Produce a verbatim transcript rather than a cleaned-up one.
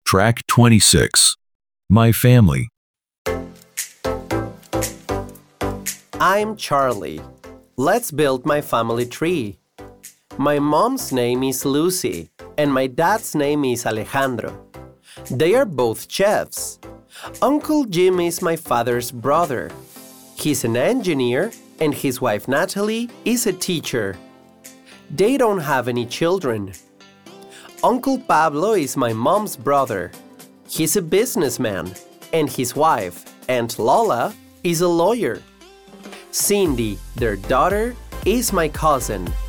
Track twenty-six. My family. I'm Charlie. Let's build my family tree. My mom's name is Lucy, and my dad's name is Alejandro. They are both chefs. Uncle Jim is my father's brother. He's an engineer, and his wife Natalie is a teacher. They don't have any children. Uncle Pablo is my mom's brother. He's a businessman, and his wife, Aunt Lola, is a lawyer. Cindy, their daughter, is my cousin.